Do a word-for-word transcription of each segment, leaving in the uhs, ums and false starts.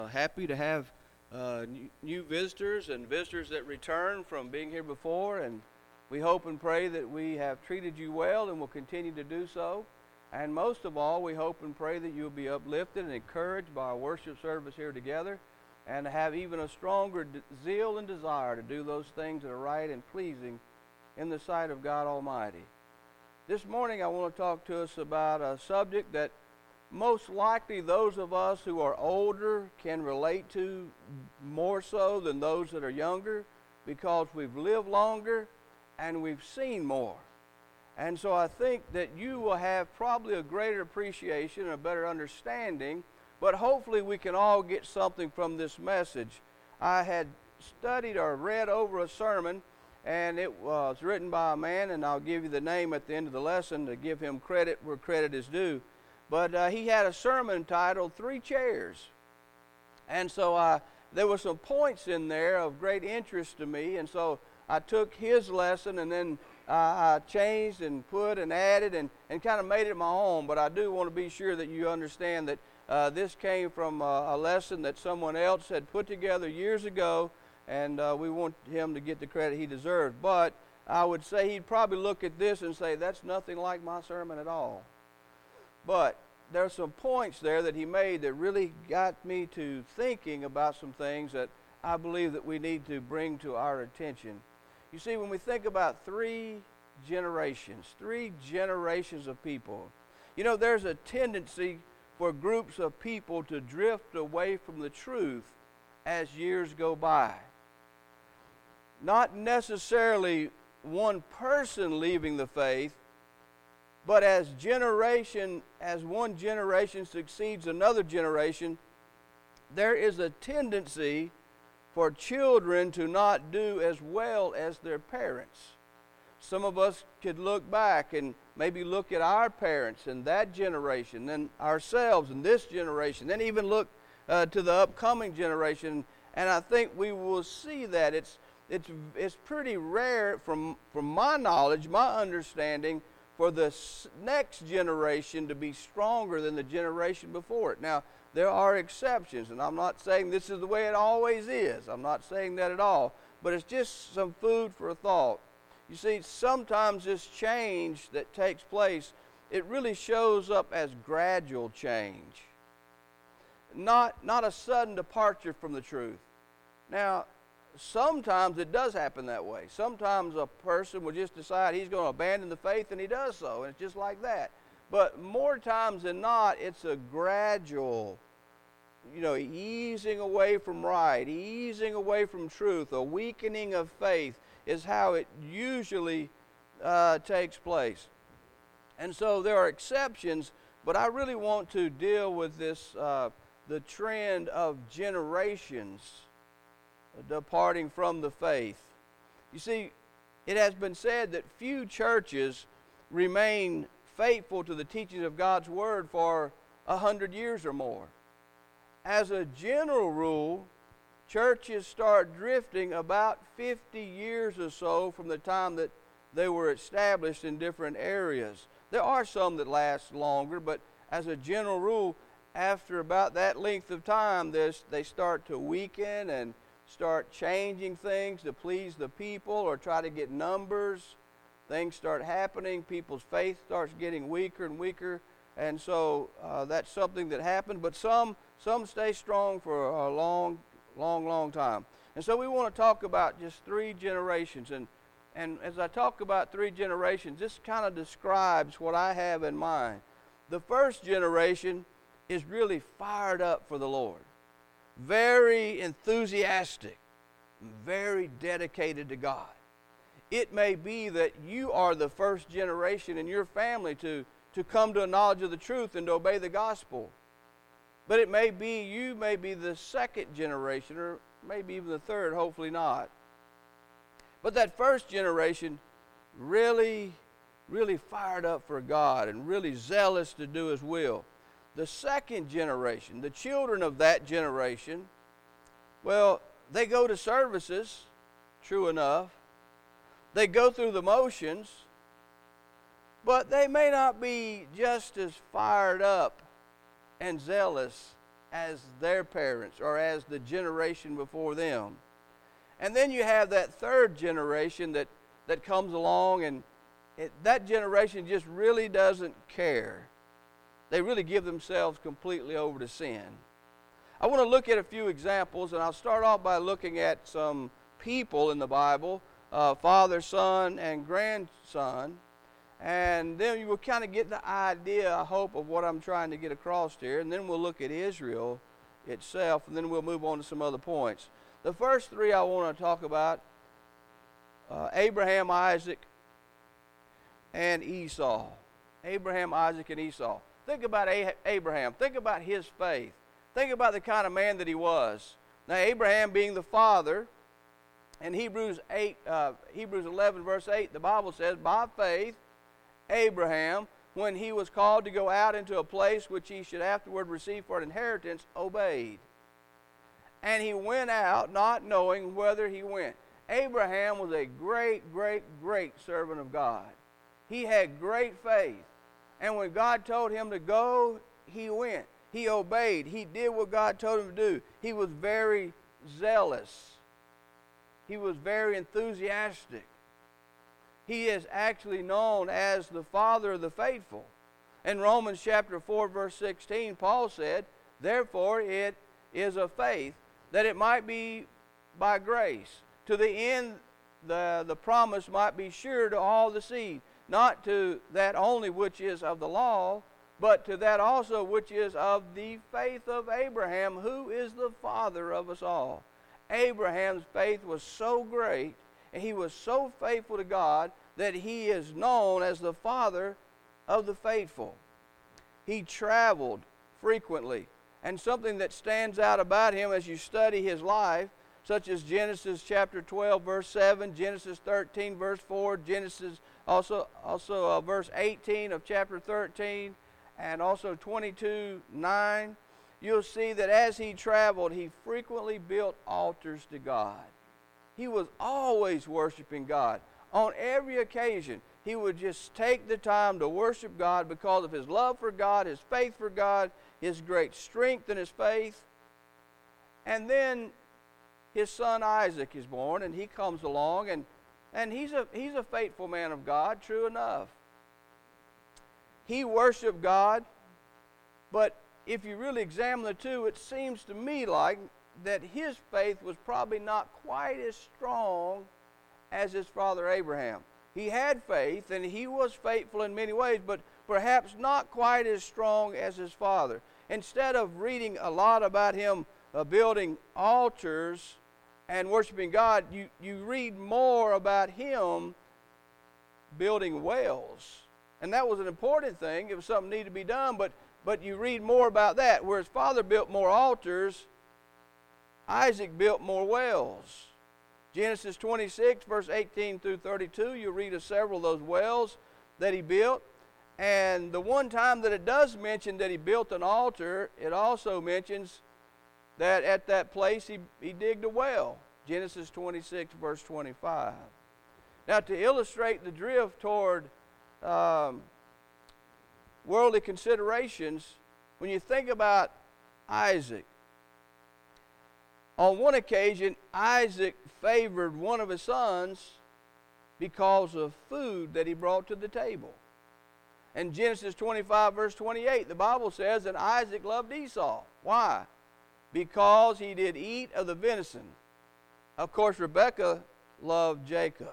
Uh, happy to have uh, new, new visitors and visitors that return from being here before, and we hope and pray that we have treated you well and will continue to do so. And most of all, we hope and pray that you'll be uplifted and encouraged by our worship service here together, and to have even a stronger d- zeal and desire to do those things that are right and pleasing in the sight of God Almighty. This morning I want to talk to us about a subject that most likely those of us who are older can relate to more so than those that are younger, because we've lived longer and we've seen more. And so I think that you will have probably a greater appreciation and a better understanding, but hopefully we can all get something from this message. I had studied or read over a sermon, and it was written by a man, and I'll give you the name at the end of the lesson to give him credit where credit is due. But uh, he had a sermon titled Three Chairs. And so uh, there were some points in there of great interest to me. And so I took his lesson and then uh, I changed and put and added and, and kind of made it my own. But I do want to be sure that you understand that uh, this came from uh, a lesson that someone else had put together years ago. And uh, we want him to get the credit he deserves. But I would say he'd probably look at this and say, that's nothing like my sermon at all. But there are some points there that he made that really got me to thinking about some things that I believe that we need to bring to our attention. You see, when we think about three generations, three generations of people, you know, there's a tendency for groups of people to drift away from the truth as years go by. Not necessarily one person leaving the faith, but as generation, as one generation succeeds another generation, there is a tendency for children to not do as well as their parents. Some of us could look back and maybe look at our parents and that generation, then ourselves and this generation, then even look uh, to the upcoming generation, and I think we will see that it's it's it's pretty rare, from from my knowledge, my understanding, for the next generation to be stronger than the generation before it. Now, there are exceptions, and I'm not saying this is the way it always is. I'm not saying that at all, but it's just some food for thought. You see, sometimes this change that takes place, it really shows up as gradual change, not, not a sudden departure from the truth. Now, sometimes it does happen that way. Sometimes a person will just decide he's going to abandon the faith, and he does so, and it's just like that. But more times than not, it's a gradual, you know, easing away from right, easing away from truth, a weakening of faith is how it usually uh, takes place. And so there are exceptions, but I really want to deal with this, uh, the trend of generations departing from the faith. You see, it has been said that few churches remain faithful to the teachings of God's Word for a hundred years or more. As a general rule, churches start drifting about fifty years or so from the time that they were established in different areas. There are some that last longer, but as a general rule, after about that length of time, they start to weaken and start changing things to please the people or try to get numbers. Things start happening. People's faith starts getting weaker and weaker. And so uh, that's something that happened. But some some stay strong for a long, long, long time. And so we want to talk about just three generations. And, and as I talk about three generations, this kind of describes what I have in mind. The first generation is really fired up for the Lord. Very enthusiastic, very dedicated to God. It may be that you are the first generation in your family to, to come to a knowledge of the truth and to obey the gospel. But it may be you may be the second generation, or maybe even the third, hopefully not. But that first generation really, really fired up for God and really zealous to do His will. The second generation, the children of that generation, well, they go to services, true enough. They go through the motions, but they may not be just as fired up and zealous as their parents or as the generation before them. And then you have that third generation that, that comes along, and it, that generation just really doesn't care. They really give themselves completely over to sin. I want to look at a few examples, and I'll start off by looking at some people in the Bible, uh, father, son, and grandson. And then you will kind of get the idea, I hope, of what I'm trying to get across here. And then we'll look at Israel itself, and then we'll move on to some other points. The first three I want to talk about, uh, Abraham, Isaac, and Esau. Abraham, Isaac, and Esau. Think about A- Abraham. Think about his faith. Think about the kind of man that he was. Now, Abraham being the father, in Hebrews eight, uh, Hebrews eleven, verse eight, the Bible says, by faith, Abraham, when he was called to go out into a place which he should afterward receive for an inheritance, obeyed. And he went out not knowing whither he went. Abraham was a great, great, great servant of God. He had great faith. And when God told him to go, he went. He obeyed. He did what God told him to do. He was very zealous. He was very enthusiastic. He is actually known as the father of the faithful. In Romans chapter four, verse sixteen, Paul said, therefore it is of faith, that it might be by grace, to the end the, the promise might be sure to all the seed, not to that only which is of the law, but to that also which is of the faith of Abraham, who is the father of us all. Abraham's faith was so great, and he was so faithful to God, that he is known as the father of the faithful. He traveled frequently, and something that stands out about him as you study his life, such as Genesis chapter twelve, verse seven, Genesis thirteen, verse four, Genesis also, also uh, verse eighteen of chapter thirteen, and also twenty-two, nine, you'll see that as he traveled, he frequently built altars to God. He was always worshiping God. On every occasion, he would just take the time to worship God because of his love for God, his faith for God, his great strength in his faith. And then his son Isaac is born, and he comes along, and, and he's a, he's a faithful man of God, true enough. He worshiped God, but if you really examine the two, it seems to me like that his faith was probably not quite as strong as his father Abraham. He had faith, and he was faithful in many ways, but perhaps not quite as strong as his father. Instead of reading a lot about him uh, building altars and worshiping God, you, you read more about him building wells. And that was an important thing. It was something that needed to be done, but, but you read more about that. Where his father built more altars, Isaac built more wells. Genesis twenty-six, verse eighteen through thirty-two, you read of several of those wells that he built. And the one time that it does mention that he built an altar, it also mentions that at that place he, he digged a well. Genesis twenty-six, verse twenty-five. Now, to illustrate the drift toward um, worldly considerations, when you think about Isaac, on one occasion, Isaac favored one of his sons because of food that he brought to the table. In Genesis twenty-five, verse twenty-eight, the Bible says that Isaac loved Esau. Why? Because he did eat of the venison. Of course, Rebekah loved Jacob.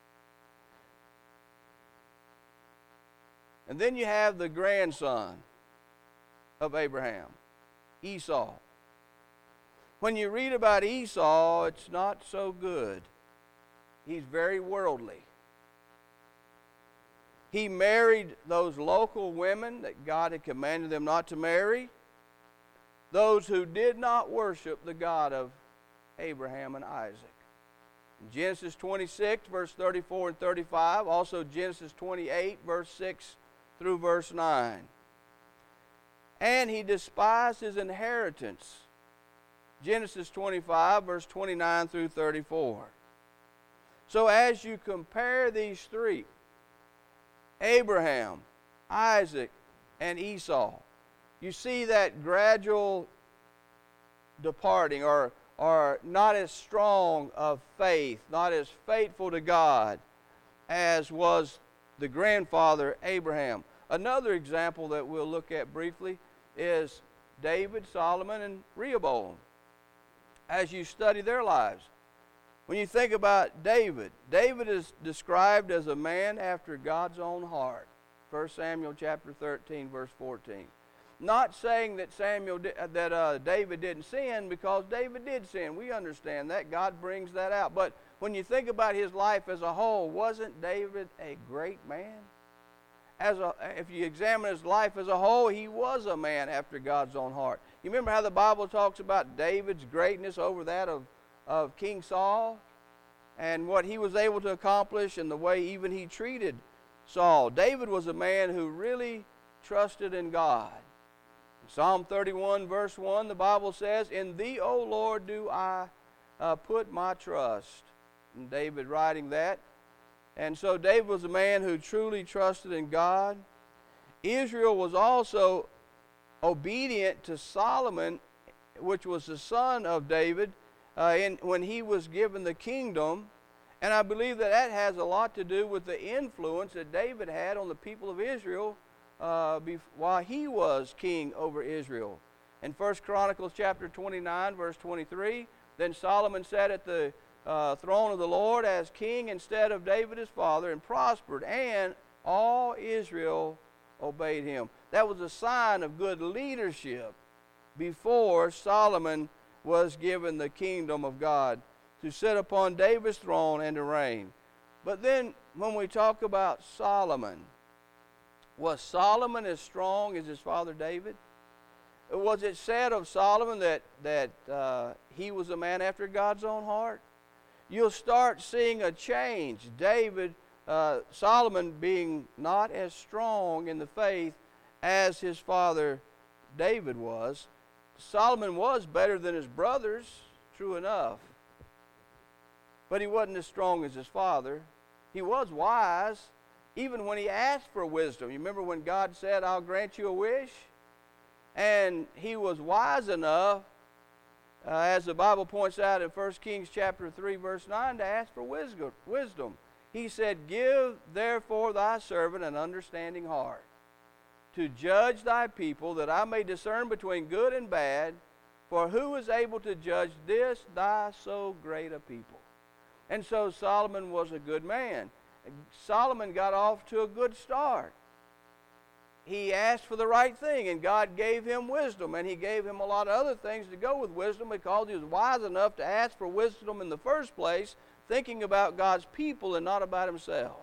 And then you have the grandson of Abraham, Esau. When you read about Esau, it's not so good. He's very worldly. He married those local women that God had commanded them not to marry, those who did not worship the God of Abraham and Isaac. In Genesis twenty-six, verse thirty-four and thirty-five, also Genesis twenty-eight, verse six through verse nine. And he despised his inheritance. Genesis twenty-five, verse twenty-nine through thirty-four. So as you compare these three, Abraham, Isaac, and Esau, you see that gradual departing, or, or not as strong of faith, not as faithful to God as was the grandfather Abraham. Another example that we'll look at briefly is David, Solomon, and Rehoboam. As you study their lives, when you think about David, David is described as a man after God's own heart. First Samuel chapter thirteen, verse fourteen. Not saying that Samuel that uh, David didn't sin, because David did sin. We understand that. God brings that out. But when you think about his life as a whole, wasn't David a great man? As a, if you examine his life as a whole, he was a man after God's own heart. You remember how the Bible talks about David's greatness over that of, of King Saul, and what he was able to accomplish, and the way even he treated Saul. David was a man who really trusted in God. In Psalm thirty-one, verse one, the Bible says, "In thee, O Lord, do I uh, put my trust." And David writing that. And so David was a man who truly trusted in God. Israel was also obedient to Solomon, which was the son of David, uh, in, when he was given the kingdom. And I believe that that has a lot to do with the influence that David had on the people of Israel uh, bef- while he was king over Israel. In First Chronicles chapter twenty-nine, verse twenty-three, then Solomon sat at the Uh, throne of the Lord as king instead of David his father, and prospered, and all Israel obeyed him. That was a sign of good leadership before Solomon was given the kingdom of God to sit upon David's throne and to reign. But then when we talk about Solomon, was Solomon as strong as his father David? Was it said of Solomon that, that uh, he was a man after God's own heart? You'll start seeing a change. David, uh, Solomon being not as strong in the faith as his father David was. Solomon was better than his brothers, true enough. But he wasn't as strong as his father. He was wise, even when he asked for wisdom. You remember when God said, "I'll grant you a wish"? And he was wise enough, Uh, as the Bible points out in First Kings chapter three, verse nine, to ask for wisdom. He said, "Give therefore thy servant an understanding heart, to judge thy people, that I may discern between good and bad. For who is able to judge this thy so great a people?" And so Solomon was a good man. Solomon got off to a good start. He asked for the right thing, and God gave him wisdom, and he gave him a lot of other things to go with wisdom, because he was wise enough to ask for wisdom in the first place, thinking about God's people and not about himself.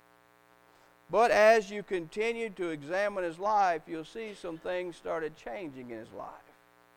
But as you continue to examine his life, you'll see some things started changing in his life.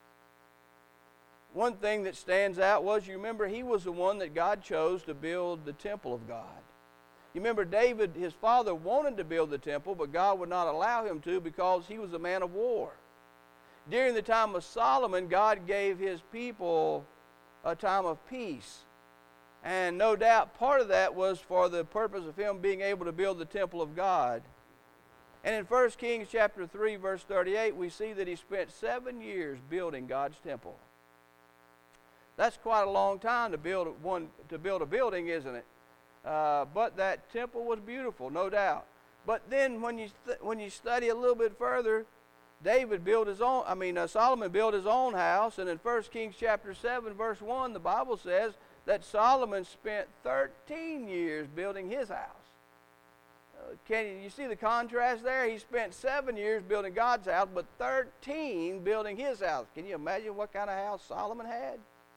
One thing that stands out was, you remember, he was the one that God chose to build the temple of God. You remember David, his father, wanted to build the temple, but God would not allow him to, because he was a man of war. During the time of Solomon, God gave his people a time of peace. And no doubt part of that was for the purpose of him being able to build the temple of God. And in First Kings chapter three, verse thirty-eight, we see that he spent seven years building God's temple. That's quite a long time to build one to build a building, isn't it? Uh, but that temple was beautiful, no doubt. But then when you th- when you study a little bit further, David built his own, I mean, uh, Solomon built his own house. And in First Kings chapter seven, verse one, the Bible says that Solomon spent thirteen years building his house. Uh, can you, you see the contrast there? He spent seven years building God's house, but thirteen building his house. Can you imagine what kind of house Solomon had?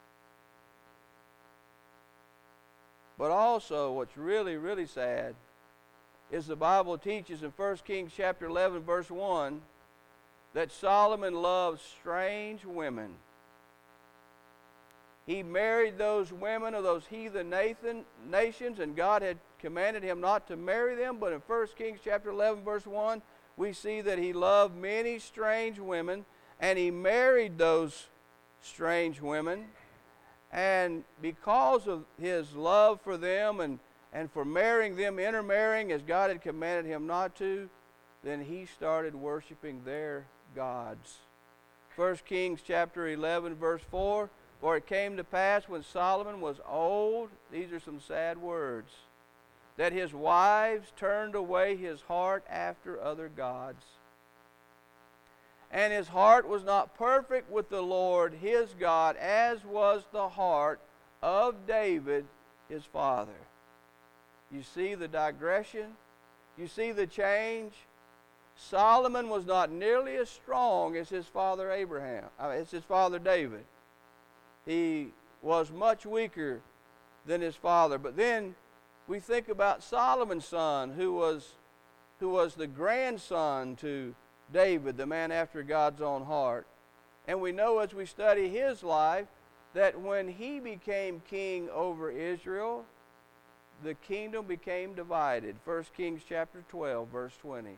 But also, what's really, really sad is the Bible teaches in First Kings chapter eleven, verse one, that Solomon loved strange women. He married those women of those heathen Nathan, nations, and God had commanded him not to marry them. But in First Kings chapter eleven, verse one, we see that he loved many strange women, and he married those strange women. And because of his love for them and, and for marrying them, intermarrying as God had commanded him not to, then he started worshiping their gods. First Kings chapter eleven, verse four, for it came to pass when Solomon was old, these are some sad words, that his wives turned away his heart after other gods. And his heart was not perfect with the Lord his God, as was the heart of David his father. You see the digression? You see the change? Solomon was not nearly as strong as his father Abraham, uh, as his father David. He was much weaker than his father. But then we think about Solomon's son, who was, who was the grandson to David, the man after God's own heart. And we know as we study his life that when he became king over Israel, the kingdom became divided. First Kings chapter twelve, verse twenty.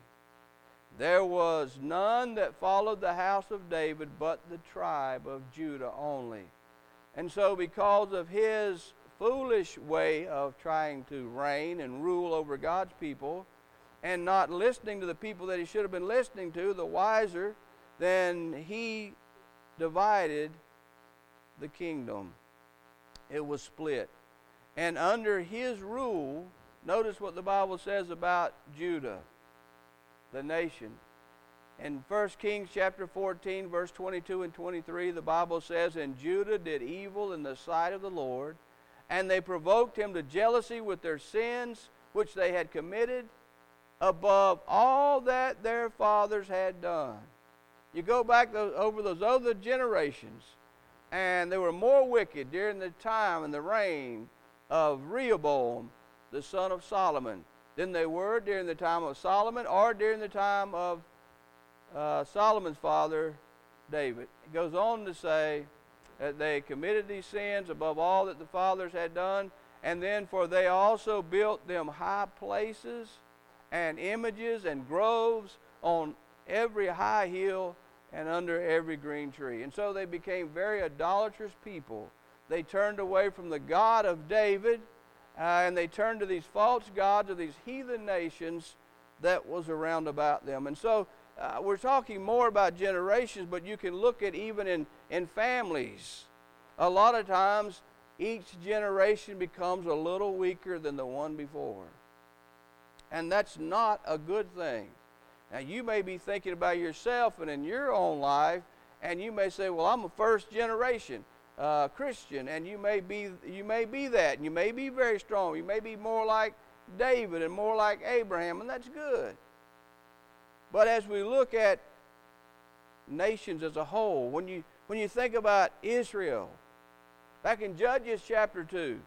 There was none that followed the house of David but the tribe of Judah only. And so because of his foolish way of trying to reign and rule over God's people and not listening to the people that he should have been listening to, the wiser, then he divided the kingdom. It was split. And under his rule, notice what the Bible says about Judah, the nation. In First Kings chapter fourteen, verse twenty-two and twenty-three, the Bible says, and Judah did evil in the sight of the Lord, and they provoked him to jealousy with their sins, which they had committed, above all that their fathers had done. You go back those, over those other generations, and they were more wicked during the time and the reign of Rehoboam, the son of Solomon, than they were during the time of Solomon or during the time of uh, Solomon's father, David. It goes on to say that they committed these sins above all that the fathers had done, and then for they also built them high places and images and groves on every high hill and under every green tree. And so they became very idolatrous people. They turned away from the God of David, uh, and they turned to these false gods of these heathen nations that was around about them. And so uh, we're talking more about generations, but you can look at even in, in families. A lot of times, each generation becomes a little weaker than the one before. And that's not a good thing. Now, you may be thinking about yourself and in your own life, and you may say, well, I'm a first generation uh, Christian, and you may be you may be that, and you may be very strong. You may be more like David and more like Abraham, and that's good. But as we look at nations as a whole, when you when you think about Israel, back in Judges chapter two,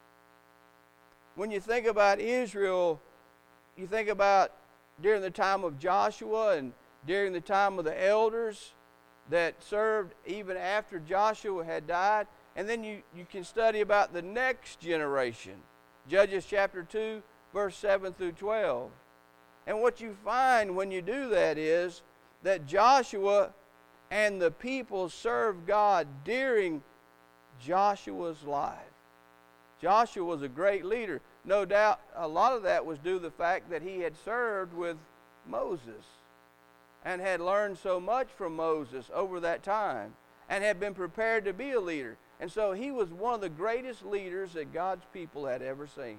when you think about Israel, you think about during the time of Joshua and during the time of the elders that served even after Joshua had died. And then you, you can study about the next generation. Judges chapter two, verse seven through twelve. And what you find when you do that is that Joshua and the people served God during Joshua's life. Joshua was a great leader. No doubt a lot of that was due to the fact that he had served with Moses and had learned so much from Moses over that time and had been prepared to be a leader. And so he was one of the greatest leaders that God's people had ever seen.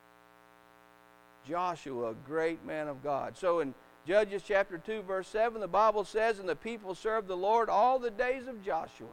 Joshua, a great man of God. So in Judges chapter two, verse seven, the Bible says, and the people served the Lord all the days of Joshua.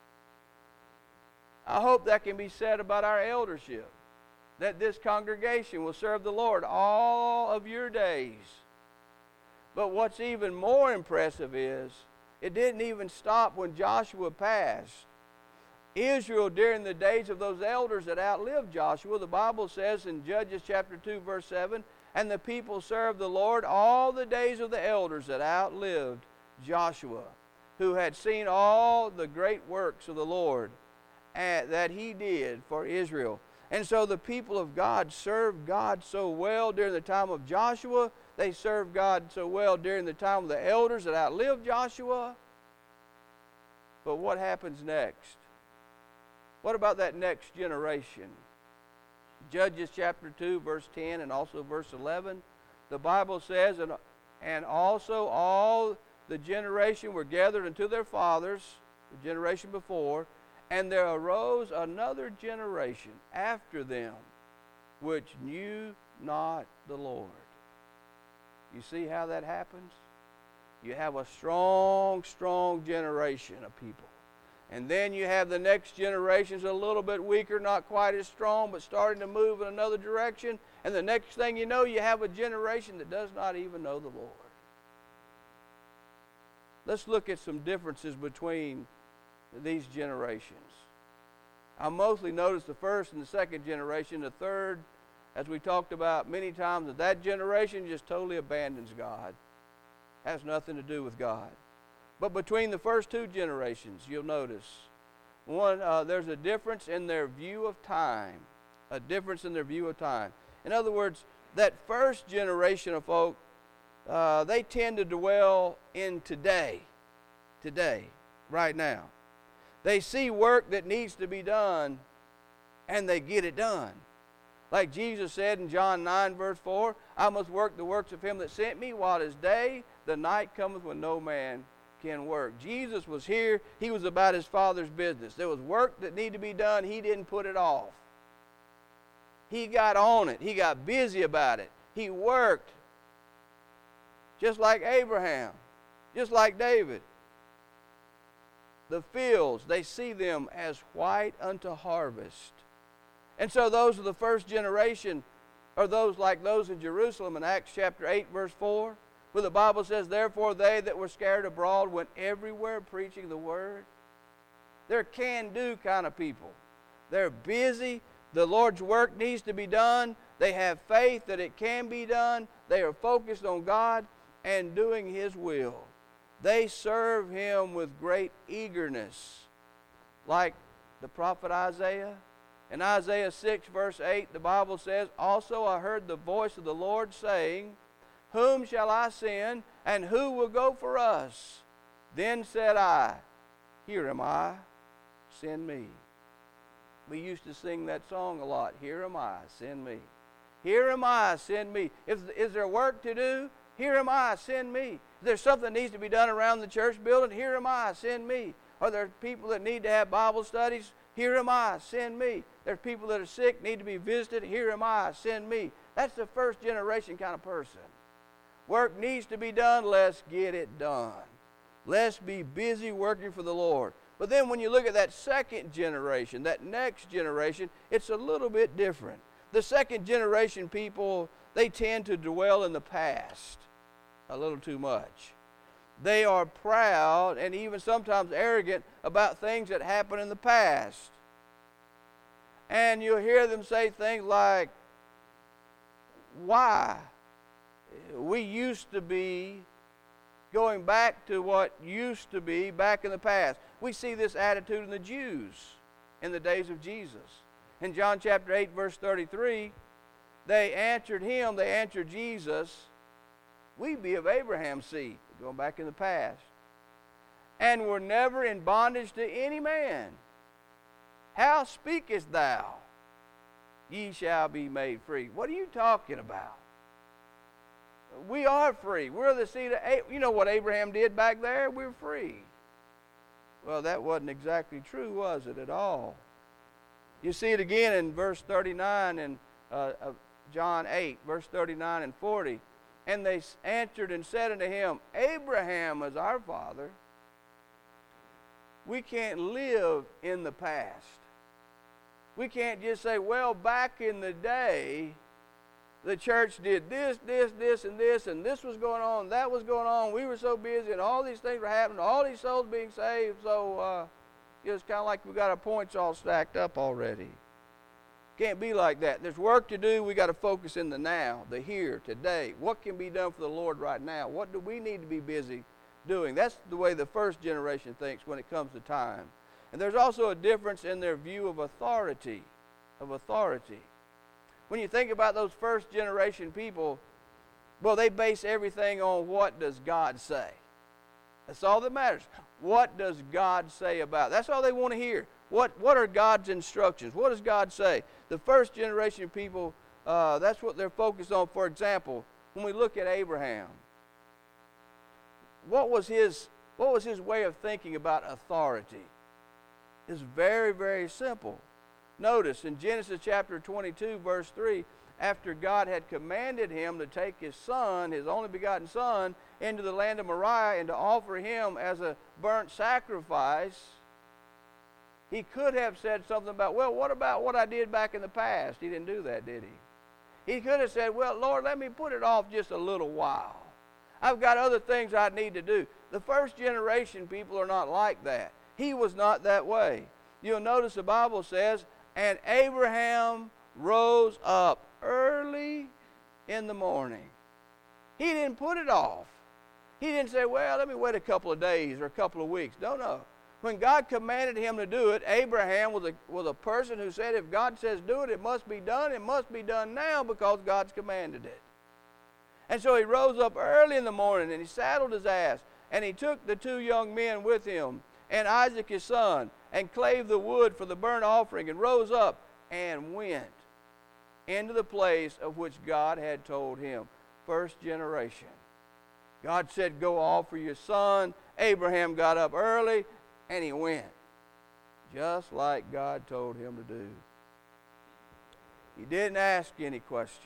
I hope that can be said about our eldership, that this congregation will serve the Lord all of your days. But what's even more impressive is it didn't even stop when Joshua passed. Israel, during the days of those elders that outlived Joshua, the Bible says in Judges chapter two, verse seven, and the people served the Lord all the days of the elders that outlived Joshua, who had seen all the great works of the Lord that he did for Israel. And so the people of God served God so well during the time of Joshua. They served God so well during the time of the elders that outlived Joshua. But what happens next? What about that next generation? Judges chapter two, verse ten and also verse eleven. The Bible says, and, and also all the generation were gathered unto their fathers, the generation before, and there arose another generation after them, which knew not the Lord. You see how that happens? You have a strong, strong generation of people. And then you have the next generations a little bit weaker, not quite as strong, but starting to move in another direction. And the next thing you know, you have a generation that does not even know the Lord. Let's look at some differences between these generations. I mostly notice the first and the second generation. The third, as we talked about many times, that that generation just totally abandons God. Has nothing to do with God. But between the first two generations, you'll notice, one, uh, there's a difference in their view of time. A difference in their view of time. In other words, that first generation of folk, uh, they tend to dwell in today. Today, right now. They see work that needs to be done, and they get it done. Like Jesus said in John nine, verse four, I must work the works of him that sent me while it is day. The night cometh when no man can work. Jesus was here. He was about his Father's business. There was work that needed to be done. He didn't put it off. He got on it. He got busy about it. He worked. Just like Abraham. Just like David. The fields, they see them as white unto harvest. And so those of the first generation are those like those in Jerusalem in Acts chapter eight, verse four, where the Bible says, therefore they that were scattered abroad went everywhere preaching the word. They're can-do kind of people. They're busy. The Lord's work needs to be done. They have faith that it can be done. They are focused on God and doing his will. They serve him with great eagerness. Like the prophet Isaiah. In Isaiah six, verse eight, the Bible says, also I heard the voice of the Lord saying, whom shall I send, and who will go for us? Then said I, here am I, send me. We used to sing that song a lot. Here am I, send me. Here am I, send me. Is, is there work to do? Here am I, send me. Is there something that needs to be done around the church building? Here am I, send me. Are there people that need to have Bible studies? Here am I, send me. There's people that are sick, need to be visited. Here am I, send me. That's the first generation kind of person. Work needs to be done, let's get it done. Let's be busy working for the Lord. But then when you look at that second generation, that next generation, it's a little bit different. The second generation people, they tend to dwell in the past a little too much. They are proud and even sometimes arrogant about things that happened in the past. And you'll hear them say things like, why? We used to be going back to what used to be back in the past. We see this attitude in the Jews in the days of Jesus. In John chapter eight, verse thirty-three, they answered him, they answered Jesus, we be of Abraham's seed, going back in the past, and were never in bondage to any man. How speakest thou? Ye shall be made free. What are you talking about? We are free. We're the seed of Abraham. You know what Abraham did back there? We're free. Well, that wasn't exactly true, was it, at all? You see it again in verse thirty-nine in uh, of John eight, verse thirty-nine and forty. And they answered and said unto him, Abraham is our father. We can't live in the past. We can't just say, well, back in the day, the church did this, this, this, and this, and this was going on, that was going on. We were so busy, and all these things were happening, all these souls being saved, so uh, it's kind of like we got our points all stacked up already. Can't be like that. There's work to do. We got to focus in the now, the here, today. What can be done for the Lord right now? What do we need to be busy doing? That's the way the first generation thinks when it comes to time. And there's also a difference in their view of authority, of authority. When you think about those first generation people, well, they base everything on what does God say. That's all that matters. What does God say about it? That's all they want to hear. What, what are God's instructions? What does God say? The first generation of people, uh, that's what they're focused on. For example, when we look at Abraham, what was his what was his way of thinking about authority? It's very, very simple. Notice in Genesis chapter twenty-two, verse three, after God had commanded him to take his son, his only begotten son, into the land of Moriah and to offer him as a burnt sacrifice, he could have said something about, well, what about what I did back in the past? He didn't do that, did he? He could have said, well, Lord, let me put it off just a little while. I've got other things I need to do. The first generation people are not like that. He was not that way. You'll notice the Bible says, and Abraham rose up early in the morning. He didn't put it off. He didn't say, well, let me wait a couple of days or a couple of weeks. No, no. When God commanded him to do it, Abraham was a, was a person who said, if God says do it, it must be done. It must be done now because God's commanded it. And so he rose up early in the morning and he saddled his ass and he took the two young men with him and Isaac his son and clave the wood for the burnt offering and rose up and went into the place of which God had told him. First generation. God said, go offer your son. Abraham got up early and he went, just like God told him to do. He didn't ask any questions.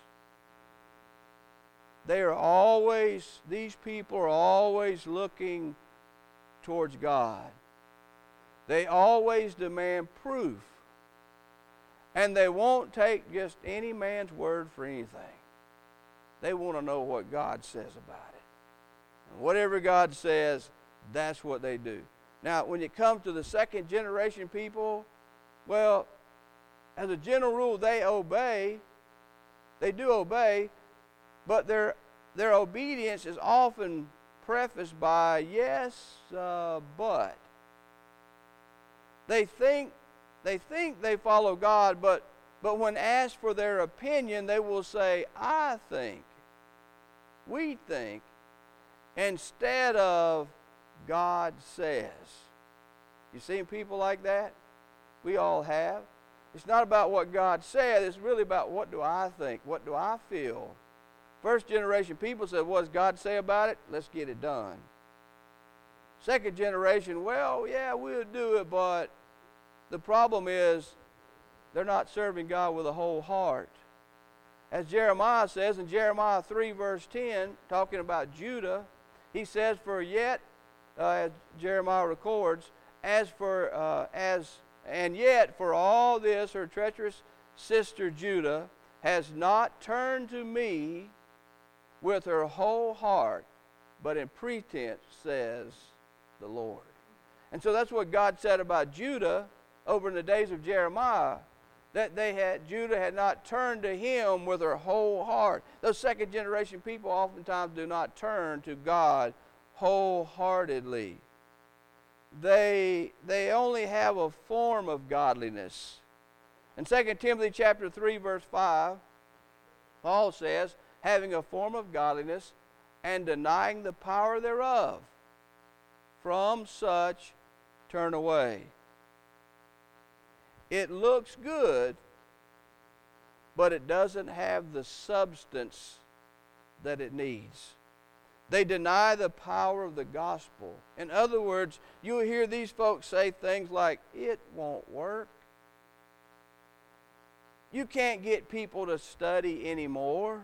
They are always, these people are always looking towards God. They always demand proof. And they won't take just any man's word for anything. They want to know what God says about it. And whatever God says, that's what they do. Now, when it comes to the second generation people, well, as a general rule, they obey. They do obey, but their, their obedience is often prefaced by, yes, uh, but. They think, they think they follow God, but, but when asked for their opinion, they will say, I think, we think, instead of God says. You seen people like that? We all have. It's not about what God said. It's really about what do I think? What do I feel? First generation people said, what does God say about it? Let's get it done. Second generation, well, yeah, we'll do it, but the problem is they're not serving God with a whole heart. As Jeremiah says in Jeremiah three, verse ten, talking about Judah, he says, for yet, uh, as Jeremiah records, as for, uh, as, and yet for all this, her treacherous sister Judah has not turned to me with her whole heart, but in pretense, says the Lord. And so that's what God said about Judah over in the days of Jeremiah, that they had, Judah had not turned to him with her whole heart. Those second generation people oftentimes do not turn to God wholeheartedly. They, they only have a form of godliness. In Second Timothy chapter three, verse five, Paul says, having a form of godliness and denying the power thereof, from such turn away. It looks good, but it doesn't have the substance that it needs. They deny the power of the gospel. In other words, you'll hear these folks say things like, it won't work. You can't get people to study anymore.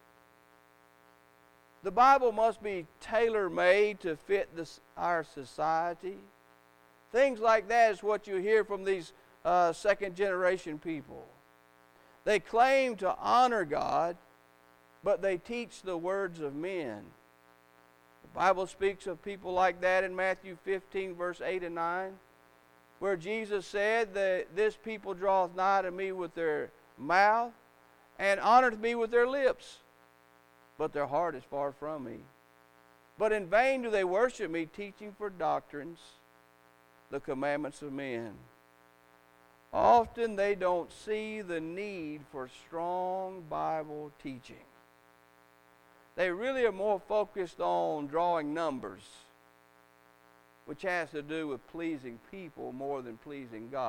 The Bible must be tailor-made to fit this, our society. Things like that is what you hear from these uh, second-generation people. They claim to honor God, but they teach the words of men. The Bible speaks of people like that in Matthew fifteen, verse eight and nine, where Jesus said that this people draweth nigh to me with their mouth and honoreth me with their lips, but their heart is far from me. But in vain do they worship me, teaching for doctrines the commandments of men. Often they don't see the need for strong Bible teaching. They really are more focused on drawing numbers, which has to do with pleasing people more than pleasing God.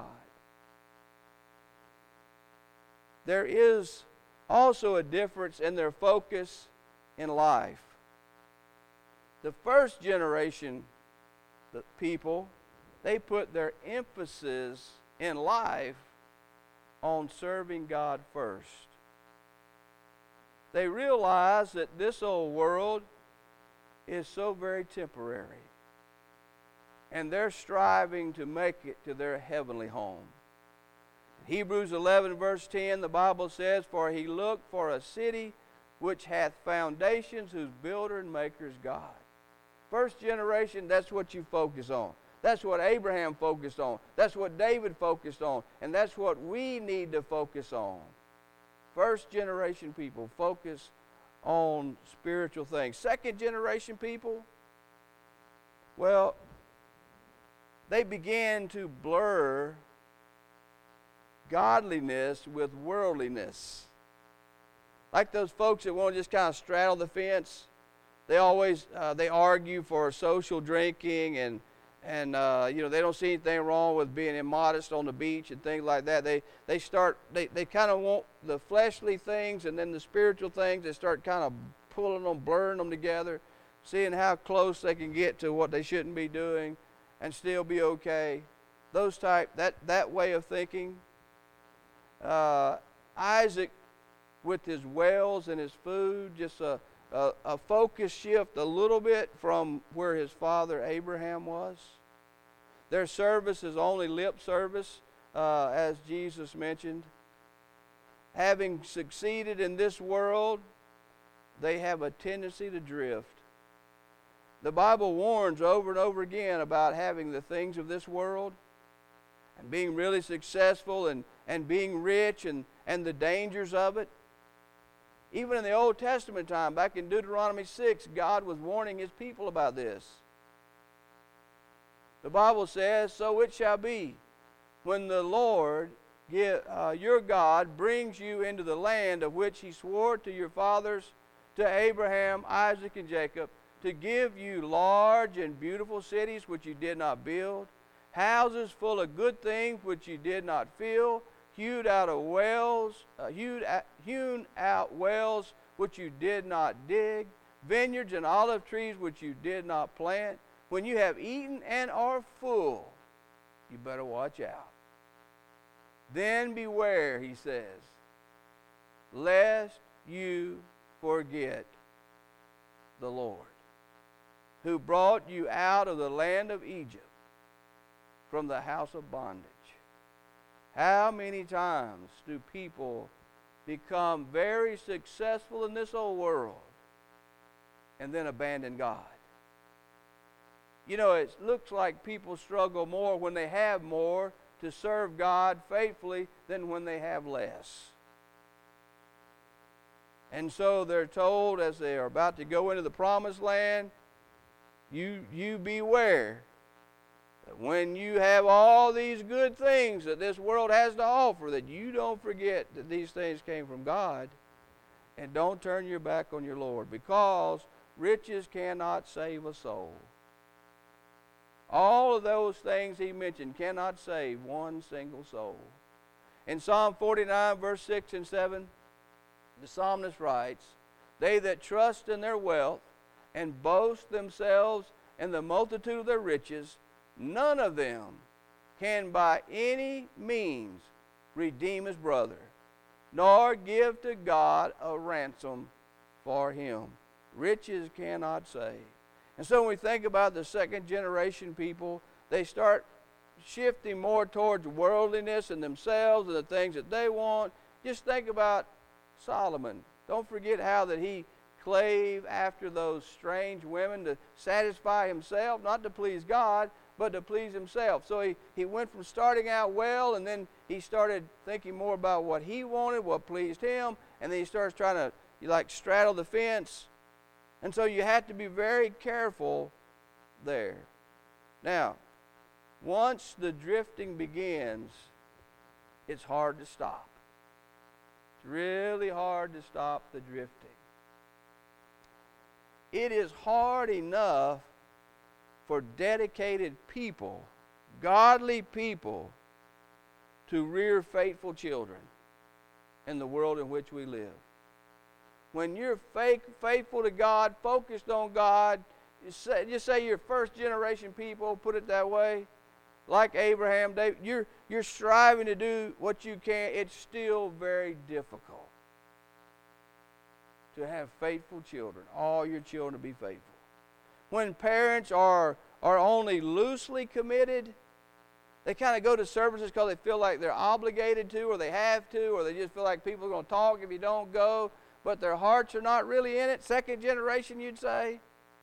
There is also a difference in their focus in life. The first generation, the people, they put their emphasis in life on serving God first. They realize that this old world is so very temporary, and they're striving to make it to their heavenly home. Hebrews eleven verse ten, the Bible says, "For he looked for a city which hath foundations, whose builder and maker is God." First generation, that's what you focus on. That's what Abraham focused on. That's what David focused on. And that's what we need to focus on. First generation people focus on spiritual things. Second generation people, well, they began to blur godliness with worldliness. Like those folks that want to just kind of straddle the fence. They always uh, they argue for social drinking, and and uh, you know, they don't see anything wrong with being immodest on the beach and things like that. They they start they, they kind of want the fleshly things and then the spiritual things. They start kind of pulling them, blurring them together, seeing how close they can get to what they shouldn't be doing and still be okay. Those type that that way of thinking. Uh, Isaac, with his wells and his food, just a A, a focus shift a little bit from where his father Abraham was. Their service is only lip service, uh, as Jesus mentioned. Having succeeded in this world, they have a tendency to drift. The Bible warns over and over again about having the things of this world and being really successful and, and being rich and, and the dangers of it. Even in the Old Testament time, back in Deuteronomy six, God was warning his people about this. The Bible says, "So it shall be, when the Lord uh, your God brings you into the land of which he swore to your fathers, to Abraham, Isaac, and Jacob, to give you large and beautiful cities which you did not build, houses full of good things which you did not fill, hewed out of wells, uh, hewed out, hewn out wells which you did not dig, vineyards and olive trees which you did not plant. When you have eaten and are full, you better watch out. Then beware," he says, "lest you forget the Lord, who brought you out of the land of Egypt, from the house of bondage." How many times do people become very successful in this old world and then abandon God? You know, it looks like people struggle more when they have more to serve God faithfully than when they have less. And so they're told, as they are about to go into the promised land, you, you beware. When you have all these good things that this world has to offer, that you don't forget that these things came from God, and don't turn your back on your Lord, because riches cannot save a soul. All of those things he mentioned cannot save one single soul. In Psalm forty-nine, verse six and seven, the psalmist writes, "They that trust in their wealth and boast themselves in the multitude of their riches, none of them can by any means redeem his brother, nor give to God a ransom for him." Riches cannot save. And so when we think about the second generation people, they start shifting more towards worldliness and themselves and the things that they want. Just think about Solomon. Don't forget how that he clave after those strange women to satisfy himself, not to please God, but to please himself. So he, he went from starting out well, and then he started thinking more about what he wanted, what pleased him, and then he starts trying to like straddle the fence. And so you have to be very careful there. Now, once the drifting begins, it's hard to stop. It's really hard to stop the drifting. It is hard enough for dedicated people, godly people, to rear faithful children in the world in which we live. When you're faith, faithful to God, focused on God, You say, just say you're first generation people, put it that way, like Abraham, David, you're, you're striving to do what you can. It's still very difficult to have faithful children, all your children to be faithful. When parents are, are only loosely committed, they kind of go to services because they feel like they're obligated to, or they have to, or they just feel like people are going to talk if you don't go, but their hearts are not really in it. Second generation, you'd say.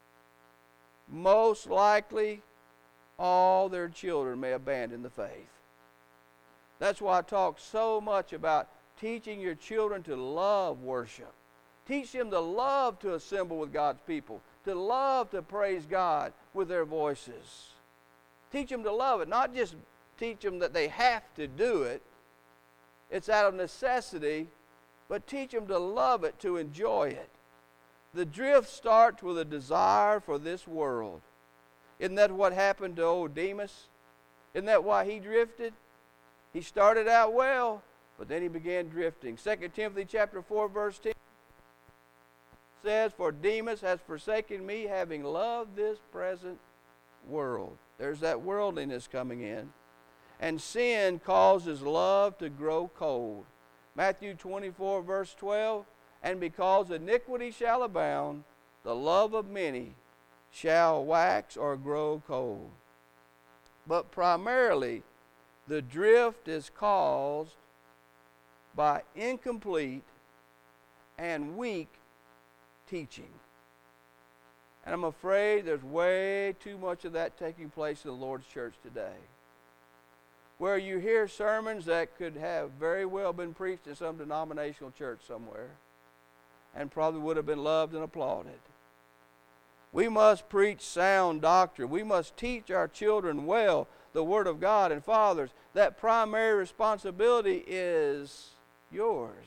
Most likely, all their children may abandon the faith. That's why I talk so much about teaching your children to love worship. Teach them to love to assemble with God's people, to love to praise God with their voices. Teach them to love it, not just teach them that they have to do it. It's out of necessity, but teach them to love it, to enjoy it. The drift starts with a desire for this world. Isn't that what happened to old Demas? Isn't that why he drifted? He started out well, but then he began drifting. Second Timothy chapter four, verse ten says, "For Demas has forsaken me, having loved this present world." There's that worldliness coming in. "And sin causes love to grow cold." Matthew twenty-four, verse twelve, "And because iniquity shall abound, the love of many shall wax or grow cold." But primarily, the drift is caused by incomplete and weak teaching. And I'm afraid there's way too much of that taking place in the Lord's church today, where you hear sermons that could have very well been preached in some denominational church somewhere and probably would have been loved and applauded. We must preach sound doctrine. We must teach our children well the Word of God. And fathers, that primary responsibility is yours.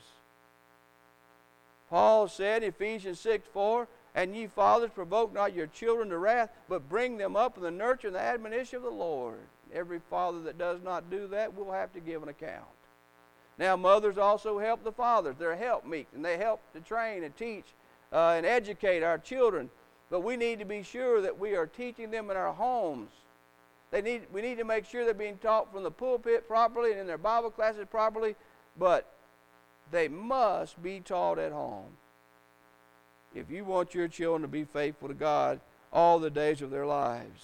Paul said in Ephesians six four, "And ye fathers, provoke not your children to wrath, but bring them up in the nurture and the admonition of the Lord." Every father that does not do that will have to give an account. Now, mothers also help the fathers. They're helpmeet, and they help to train and teach uh, and educate our children. But we need to be sure that we are teaching them in our homes. They need, we need to make sure they're being taught from the pulpit properly and in their Bible classes properly, but they must be taught at home. If you want your children to be faithful to God all the days of their lives.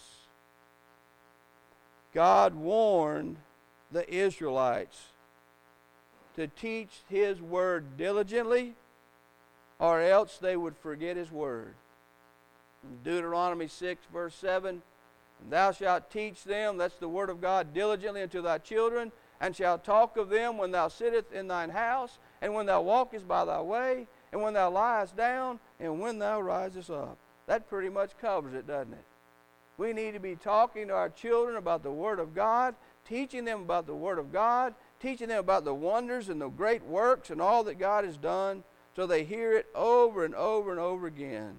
God warned the Israelites to teach His Word diligently, or else they would forget His Word. In Deuteronomy six, verse seven, "And thou shalt teach them," that's the Word of God, "diligently unto thy children, and shalt talk of them when thou sittest in thine house, and when thou walkest by thy way, and when thou liest down, and when thou risest up." That pretty much covers it, doesn't it? We need to be talking to our children about the Word of God, teaching them about the Word of God, teaching them about the wonders and the great works and all that God has done, so they hear it over and over and over again.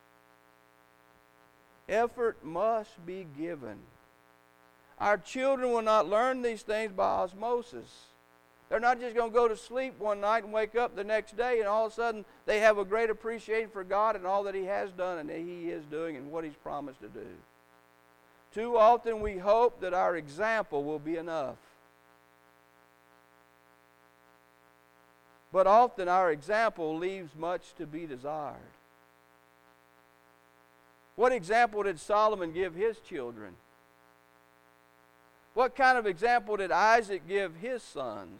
Effort must be given. Our children will not learn these things by osmosis. They're not just going to go to sleep one night and wake up the next day and all of a sudden they have a great appreciation for God and all that He has done and that He is doing and what He's promised to do. Too often we hope that our example will be enough. But often our example leaves much to be desired. What example did Solomon give his children? What kind of example did Isaac give his sons?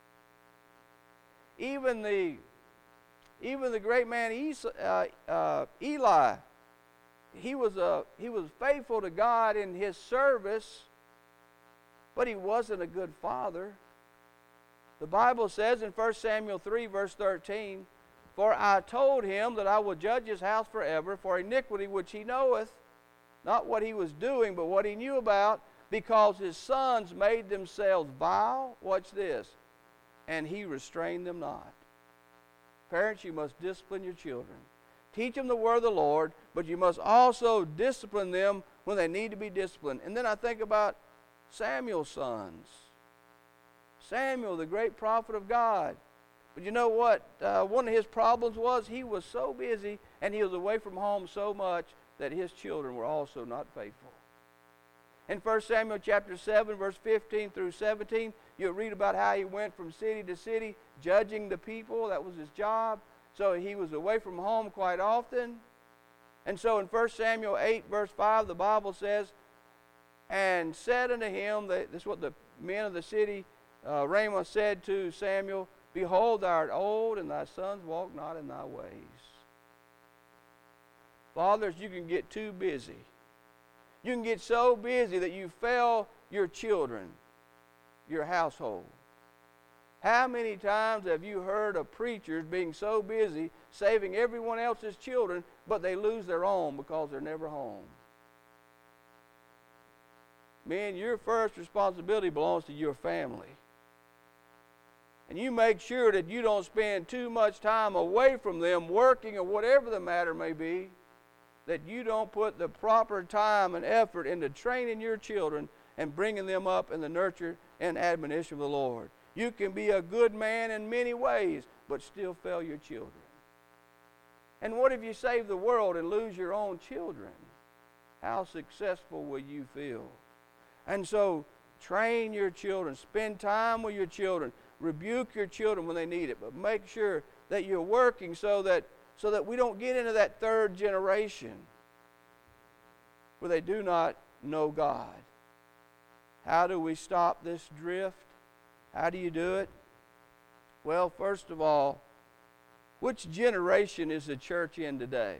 Even the, even the great man uh, uh, Eli, he was, a, he was faithful to God in his service, but he wasn't a good father. The Bible says in First Samuel three, verse thirteen, "For I told him that I will judge his house forever for iniquity which he knoweth," not what he was doing, but what he knew about, "because his sons made themselves vile," watch this, "and he restrained them not." Parents, you must discipline your children. Teach them the word of the Lord, but you must also discipline them when they need to be disciplined. And then I think about Samuel's sons. Samuel, the great prophet of God. But you know what? Uh, one of his problems was he was so busy and he was away from home so much that his children were also not faithful. In First Samuel chapter seven, verse fifteen through seventeen, you'll read about how he went from city to city judging the people. That was his job. So he was away from home quite often. And so in First Samuel eight, verse five, the Bible says, and said unto him, that, this is what the men of the city, uh, Ramah said to Samuel, behold, thou art old, and thy sons walk not in thy ways. Fathers, you can get too busy. You can get so busy that you fail your children, your household. How many times have you heard of preachers being so busy saving everyone else's children, but they lose their own because they're never home? Man, your first responsibility belongs to your family. And you make sure that you don't spend too much time away from them working or whatever the matter may be, that you don't put the proper time and effort into training your children and bringing them up in the nurture and admonition of the Lord. You can be a good man in many ways, but still fail your children. And what if you save the world and lose your own children? How successful will you feel? And so, train your children. Spend time with your children. Rebuke your children when they need it. But make sure that you're working so that, so that we don't get into that third generation where they do not know God. How do we stop this drift? How do you do it? Well, first of all, which generation is the church in today?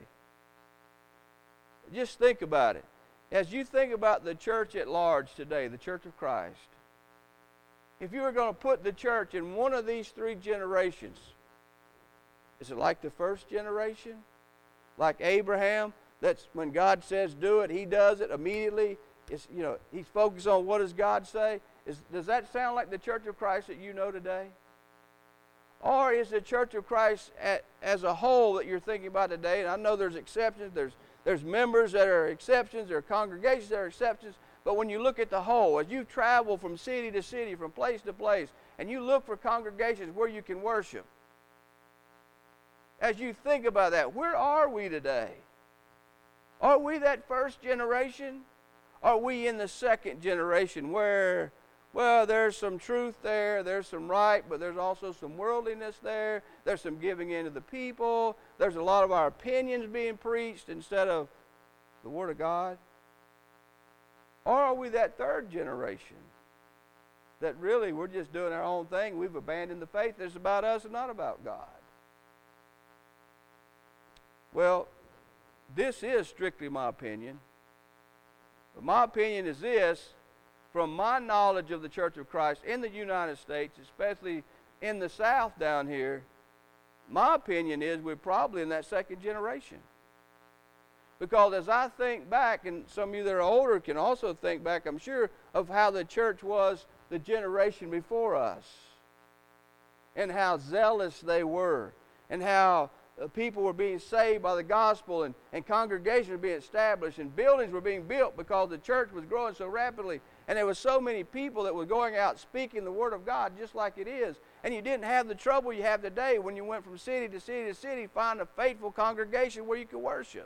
Just think about it. As you think about the church at large today, the Church of Christ, if you were going to put the church in one of these three generations, is it like the first generation? Like Abraham, that's when God says do it, he does it immediately. It's, you know, he's focused on what does God say. Is, does that sound like the Church of Christ that you know today? Or is the Church of Christ at, as a whole that you're thinking about today? And I know there's exceptions. There's, there's members that are exceptions. There are congregations that are exceptions. But when you look at the whole, as you travel from city to city, from place to place, and you look for congregations where you can worship, as you think about that, where are we today? Are we that first generation? Are we in the second generation where, well, there's some truth there, there's some right, but there's also some worldliness there, there's some giving in to the people, there's a lot of our opinions being preached instead of the Word of God? Or are we that third generation that really we're just doing our own thing, we've abandoned the faith, it's about us and not about God? Well, this is strictly my opinion. But my opinion is this, from my knowledge of the Church of Christ in the United States, especially in the South down here, my opinion is we're probably in that second generation. Because as I think back, and some of you that are older can also think back, I'm sure, of how the church was the generation before us, and how zealous they were, and how Uh, people were being saved by the gospel, and, and congregations were being established, and buildings were being built because the church was growing so rapidly, and there were so many people that were going out speaking the Word of God just like it is, and you didn't have the trouble you have today when you went from city to city to city, find a faithful congregation where you could worship.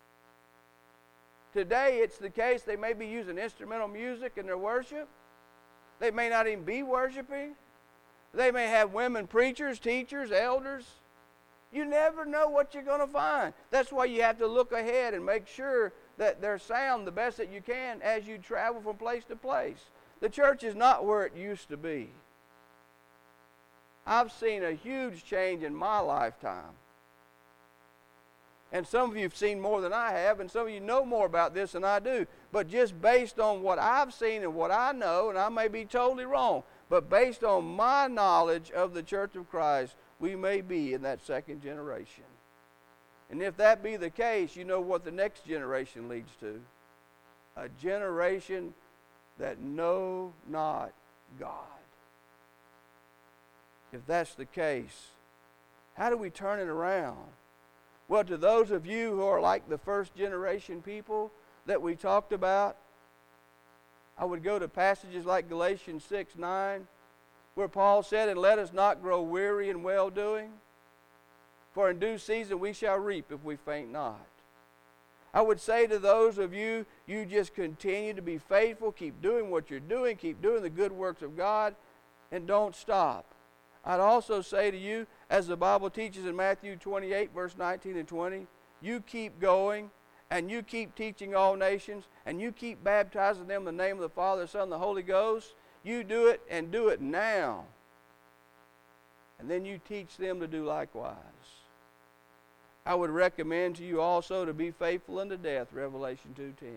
Today it's the case they may be using instrumental music in their worship. They may not even be worshiping. They may have women preachers, teachers, elders. You never know what you're going to find. That's why you have to look ahead and make sure that they're sound the best that you can as you travel from place to place. The church is not where it used to be. I've seen a huge change in my lifetime. And some of you have seen more than I have, and some of you know more about this than I do. But just based on what I've seen and what I know, and I may be totally wrong, but based on my knowledge of the Church of Christ, we may be in that second generation. And if that be the case, you know what the next generation leads to? A generation that know not God. If that's the case, how do we turn it around? Well, to those of you who are like the first generation people that we talked about, I would go to passages like Galatians six nine, where Paul said, and let us not grow weary in well-doing, for in due season we shall reap if we faint not. I would say to those of you, you just continue to be faithful, keep doing what you're doing, keep doing the good works of God, and don't stop. I'd also say to you, as the Bible teaches in Matthew twenty-eight, verse nineteen and twenty, you keep going, and you keep teaching all nations, and you keep baptizing them in the name of the Father, the Son, and the Holy Ghost. You do it, and do it now. And then you teach them to do likewise. I would recommend to you also to be faithful unto death, Revelation two ten.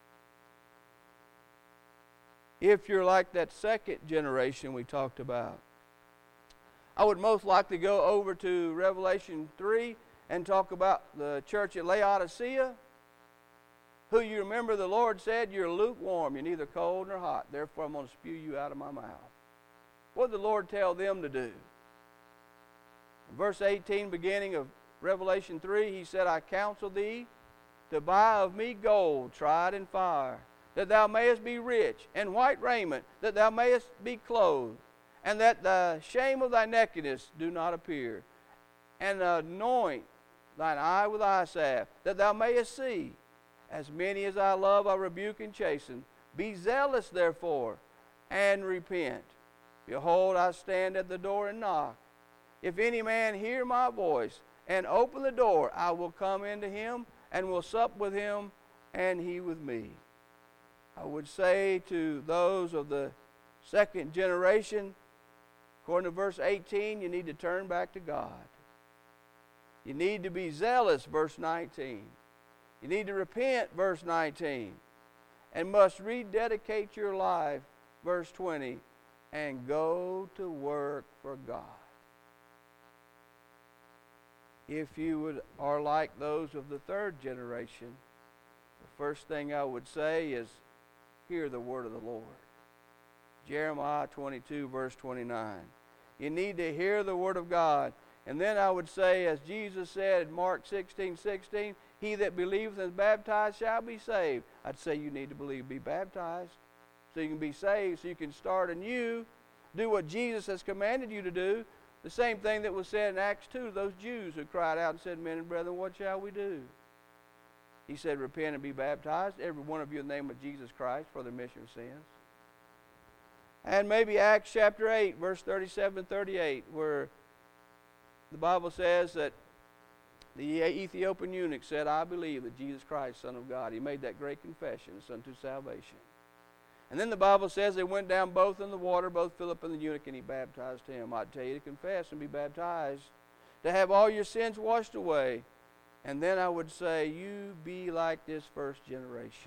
If you're like that second generation we talked about, I would most likely go over to Revelation three and talk about the church at Laodicea, who you remember the Lord said, you're lukewarm, you're neither cold nor hot, therefore I'm going to spew you out of my mouth. What did the Lord tell them to do? In verse eighteen, beginning of Revelation three, he said, I counsel thee to buy of me gold tried in fire, that thou mayest be rich, and white raiment, that thou mayest be clothed, and that the shame of thy nakedness do not appear, and anoint thine eye with eye salve, that thou mayest see. As many as I love, I rebuke and chasten. Be zealous, therefore, and repent. Behold, I stand at the door and knock. If any man hear my voice and open the door, I will come into him and will sup with him and he with me. I would say to those of the second generation, according to verse eighteen, you need to turn back to God. You need to be zealous, verse nineteen. You need to repent, verse nineteen. And must rededicate your life, verse twenty, and go to work for God. If you would, are like those of the third generation, the first thing I would say is, hear the word of the Lord. Jeremiah twenty-two, verse twenty-nine. You need to hear the word of God. And then I would say, as Jesus said in Mark sixteen, sixteen, he that believeth and is baptized shall be saved. I'd say you need to believe, be baptized, so you can be saved, so you can start anew, do what Jesus has commanded you to do. The same thing that was said in Acts two, those Jews who cried out and said, men and brethren, what shall we do? He said, repent and be baptized, every one of you in the name of Jesus Christ, for the remission of sins. And maybe Acts chapter eight, verse thirty-seven and thirty-eight, where the Bible says that the Ethiopian eunuch said, I believe that Jesus Christ, Son of God. He made that great confession, unto salvation. And then the Bible says they went down both in the water, both Philip and the eunuch, and he baptized him. I tell you to confess and be baptized, to have all your sins washed away. And then I would say, you be like this first generation.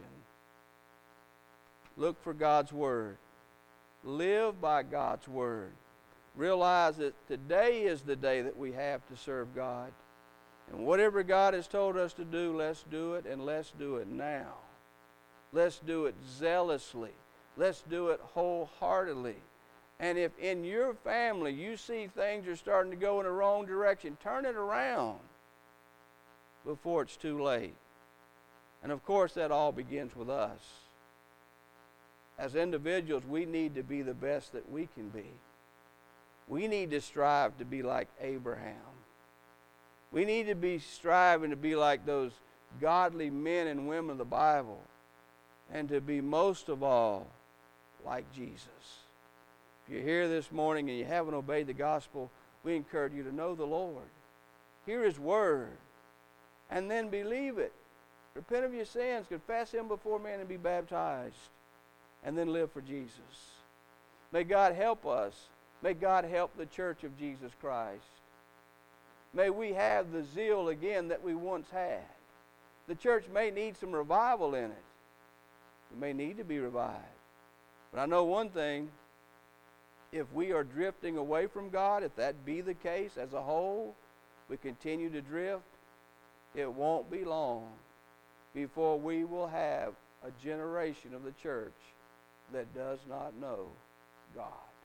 Look for God's word. Live by God's word. Realize that today is the day that we have to serve God. And whatever God has told us to do, let's do it, and let's do it now. Let's do it zealously. Let's do it wholeheartedly. And if in your family you see things are starting to go in the wrong direction, turn it around before it's too late. And of course, that all begins with us. As individuals, we need to be the best that we can be. We need to strive to be like Abraham. We need to be striving to be like those godly men and women of the Bible, and to be most of all like Jesus. If you're here this morning and you haven't obeyed the gospel, we encourage you to know the Lord. Hear his word, and then believe it. Repent of your sins, confess him before men, and be baptized, and then live for Jesus. May God help us. May God help the church of Jesus Christ. May we have the zeal again that we once had. The church may need some revival in it. It may need to be revived. But I know one thing, if we are drifting away from God, if that be the case as a whole, we continue to drift, it won't be long before we will have a generation of the church that does not know God.